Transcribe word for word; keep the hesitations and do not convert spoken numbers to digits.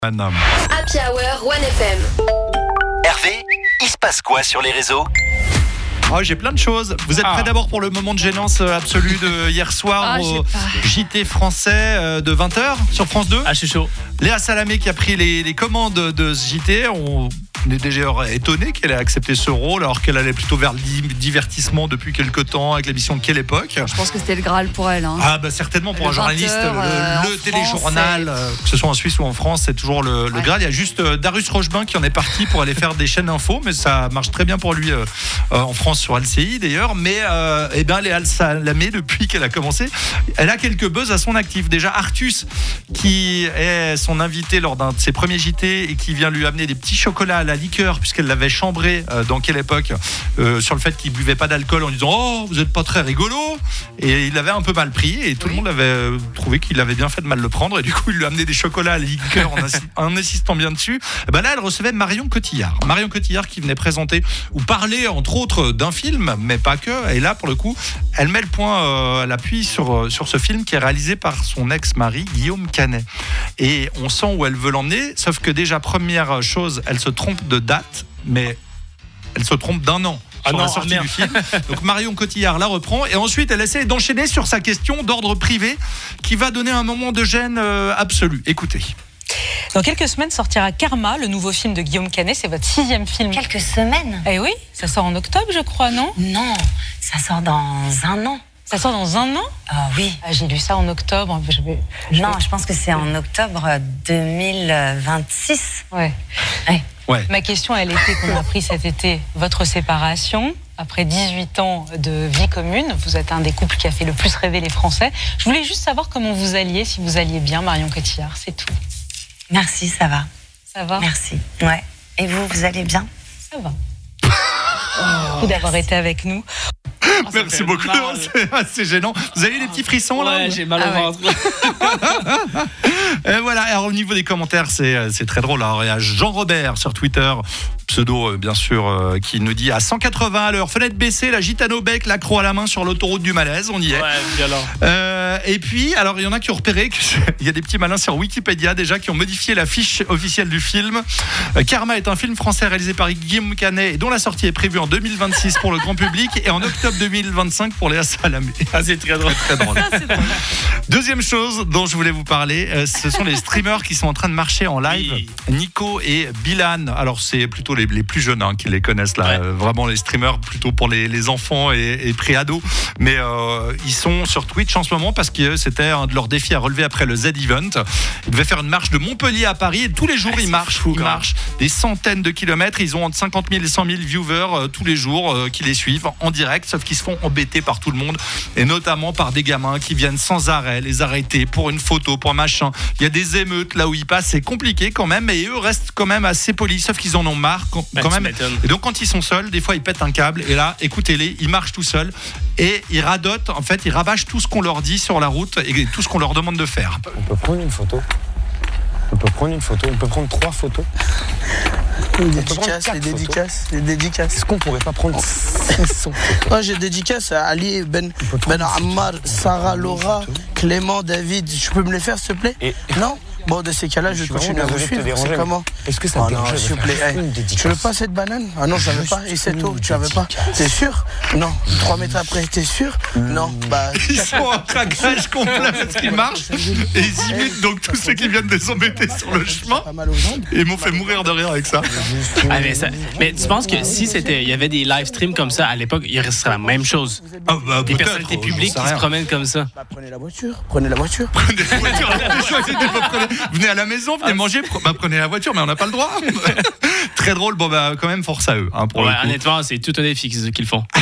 Happy Hour One F M. Hervé, il se passe quoi sur les réseaux ? Oh, j'ai plein de choses. Vous êtes Ah. prêts d'abord pour le moment de gênance absolue de hier soir Ah, au j'ai pas. J T français euh, de vingt heures sur France deux. Ah, je suis chaud. Léa Salamé qui a pris les, les commandes de ce J T. On est déjà étonné qu'elle ait accepté ce rôle alors qu'elle allait plutôt vers le di- divertissement depuis quelques temps avec l'émission Quelle époque. Je pense que c'était le Graal pour elle. Hein. Ah bah certainement pour Le un journaliste, vingt heures, euh, le, le en téléjournal, France, euh, que ce soit en Suisse ou en France, c'est toujours le, le Ouais. Graal. Il y a juste euh, Darius Rochebin qui en est parti pour aller faire des chaînes info, mais ça marche très bien pour lui euh, euh, en France sur L C I d'ailleurs. Mais euh, eh ben Léa Salamé, depuis qu'elle a commencé, elle a quelques buzz à son actif. Déjà Artus, qui est son invité lors d'un de ses premiers J T et qui vient lui amener des petits chocolats à la liqueur puisqu'elle l'avait chambré euh, dans Quelle époque euh, sur le fait qu'il buvait pas d'alcool en disant oh vous êtes pas très rigolo, et il avait un peu mal pris et tout le monde avait euh, trouvé qu'il avait bien fait de mal le prendre, et du coup il lui a amené des chocolats à la liqueur en, insi- en insistant bien dessus. Et ben là elle recevait Marion Cotillard Marion Cotillard qui venait présenter ou parler entre autres d'un film, mais pas que. Et là pour le coup elle met le point euh, à l'appui sur, euh, sur ce film qui est réalisé par son ex-mari Guillaume Canet, et on sent où elle veut l'emmener, sauf que déjà première chose, elle se trompe de date, mais elle se trompe d'un an Ah sur non, la sortie ah merde. du film. Donc Marion Cotillard la reprend et ensuite elle essaie d'enchaîner sur sa question d'ordre privé qui va donner un moment de gêne euh, absolu. Écoutez. Dans quelques semaines sortira Karma, le nouveau film de Guillaume Canet. C'est votre sixième film. Quelques semaines? Eh oui, ça sort en octobre, je crois, non? Non, ça sort dans un an. Ça sort dans un an? Ah oui. Ah, j'ai lu ça en octobre. Je vais, je Non, vais- je pense que c'est en octobre deux mille vingt-six. Ouais. Ouais. Ouais. Ma question, elle était qu'on a appris cet été votre séparation. Après dix-huit ans de vie commune, vous êtes un des couples qui a fait le plus rêver les Français. Je voulais juste savoir comment vous alliez, si vous alliez bien, Marion Cotillard, c'est tout. Merci, ça va. Ça va? Merci. Ouais. Et vous, vous allez bien? Ça va. Merci d'avoir été avec nous. Ah, ça Merci fait beaucoup. mal. C'est assez gênant. Vous avez eu des petits frissons là? Ouais, j'ai mal au Ah ouais. ventre. Et voilà. Alors au niveau des commentaires, c'est c'est très drôle. Alors il y a Jean Robert sur Twitter, pseudo euh, bien sûr, euh, qui nous dit à cent quatre-vingts à l'heure, fenêtre baissée, la gitane au bec, l'accro à la main sur l'autoroute du malaise. On y est. Ouais, violent. Euh, et puis, alors il y en a qui ont repéré qu'il y a des petits malins sur Wikipédia déjà qui ont modifié la fiche officielle du film. Euh, Karma est un film français réalisé par Guillaume Canet et dont la sortie est prévue en deux mille vingt-six pour le grand public et en octobre deux mille vingt-cinq pour Léa Salamé. Ah, c'est très drôle. Très drôle. Deuxième chose dont je voulais vous parler, euh, ce sont les streamers qui sont en train de marcher en live. Oui. Nico et Bilal. Alors c'est plutôt les, les plus jeunes hein, qui les connaissent là. Ouais. Euh, vraiment les streamers plutôt pour les, les enfants et, et pré-ados. Mais euh, ils sont sur Twitch en ce moment parce que c'était un de leurs défis à relever après le Z-Event. Ils devaient faire une marche de Montpellier à Paris et tous les jours Ah, ils c'est marchent. fou, ils quand même. marchent des centaines de kilomètres. Ils ont entre cinquante mille et cent mille viewers euh, tous les jours euh, qui les suivent en direct, sauf qu'ils se font embêter par tout le monde et notamment par des gamins qui viennent sans arrêt les arrêter pour une photo, pour un machin. Il y a des émeutes là où ils passent, c'est compliqué quand même, et eux restent quand même assez polis, sauf qu'ils en ont marre quand, Bah, quand tu même. m'étonnes. Et donc quand ils sont seuls, des fois ils pètent un câble et là, écoutez-les, ils marchent tout seuls et ils radotent, en fait, ils rabâchent tout ce qu'on leur dit sur la route et tout ce qu'on leur demande de faire. On peut prendre une photo. On peut prendre une photo. On peut prendre trois photos. Les On peut prendre dédicaces, quatre les photos. dédicaces, les dédicaces. Est-ce qu'on pourrait pas prendre six cents photos? Moi, j'ai dédicace à Ali, Ben, peut Ben prendre Ammar, une Sarah, photo. Laura, Clément, David. Je peux me les faire, s'il te plaît? Et- Non? Bon, de ces cas-là, je Je suis vais continuer à vraiment vous désolé de te suivre. déranger, C'est mais comment? Est-ce que ça Oh te non, dérange de s'il te faire plaît. hey, une dédicace? Tu veux pas cette banane? Ah non, j'avais Juste pas. Et c'est une tout. Tu avais pas. dédicace. T'es sûr? Non. Trois mètres après, t'es sûr? Non. Bah. Ils sont en craquage complet parce qu'ils marchent et ils imitent donc tous ceux qui viennent les embêter sur le chemin. Pas mal aux jambes. Et ils m'ont fait mourir de rire avec ça. Ah, mais, ça- mais tu penses que si c'était, il y avait des live streams comme ça à l'époque, il resterait la même chose. Ah, bah, Des peut-être, personnalités j'en publiques sais qui se rien. promènent comme ça. Bah, prenez la voiture. Prenez la voiture. Prenez la voiture. Choisissez des fois, prenez- Venez à la maison, venez manger, pre- bah, prenez la voiture, mais on n'a pas le droit. Très drôle, bon bah quand même force à eux hein, pour Ouais, le coup. honnêtement, c'est tout un défi qu'ils qu'ils font.